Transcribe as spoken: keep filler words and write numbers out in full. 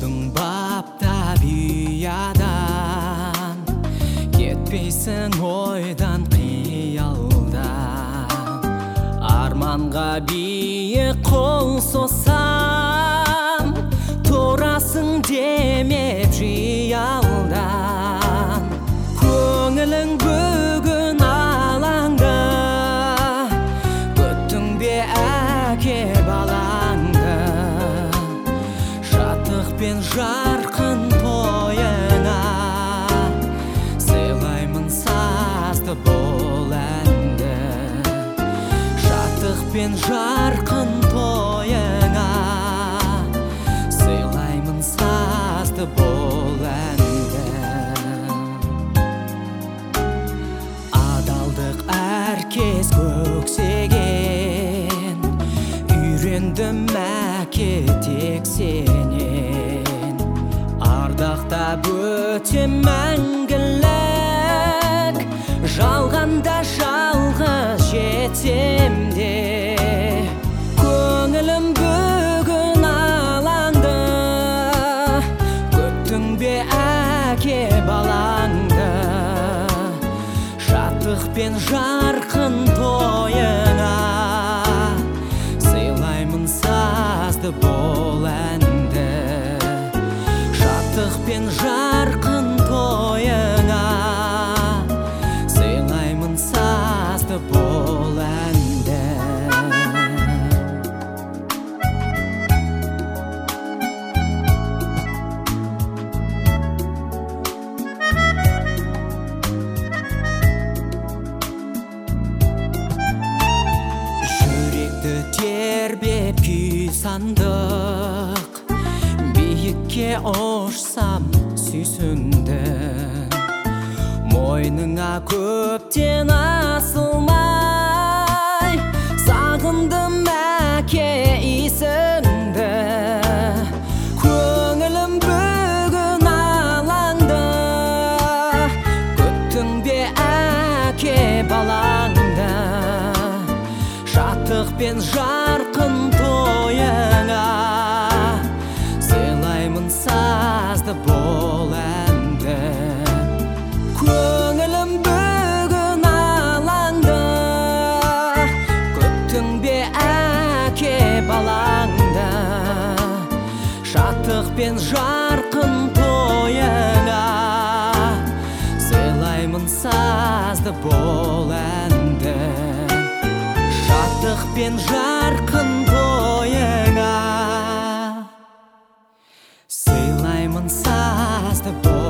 болдың бапта биядан, кетпейсің ойдан қиялдан. Арманға биік қол созсам, тұрасың демеп жиялдан. Көңілің бүгін алаңда, күттің бе әке балаңды. Шаттық пен жарқын тойына, сыйлаймын сазды бол әнді. Шаттық пен жарқын тойына, сыйлаймын сазды бол әнді. Адалдық әркез көксеген, үйрендім әке тек сенен. Ардақтап өтем мәңгілік, жалғанда жалғыз жетем де. Көңілім бүгін алаңды, күттің бе әке балаңды. Шаттық пен жарқын тойына, сыйлаймын сазды бол әнді. Шаттық пен жарқын тойына, сыйлаймын сазды бол әнді. Жүректі тербеп күй сандық, биікке ұшсам сүйсіндім. Мойныңа көптен асылмай, сағындым әке исіңді. Көңілім бүгін алаңда, күттің бе әке балаңды. Шаттық пен жарқын тойына, сыйлаймын сазды бол әнді. Көңілім бүгін алаңда, күттің бе әке балаңды. Шаттық пен жарқын тойына, сыйлаймын сазды бол әнді. Шаттық пен жарқын тойына, сыйлаймын сазды бол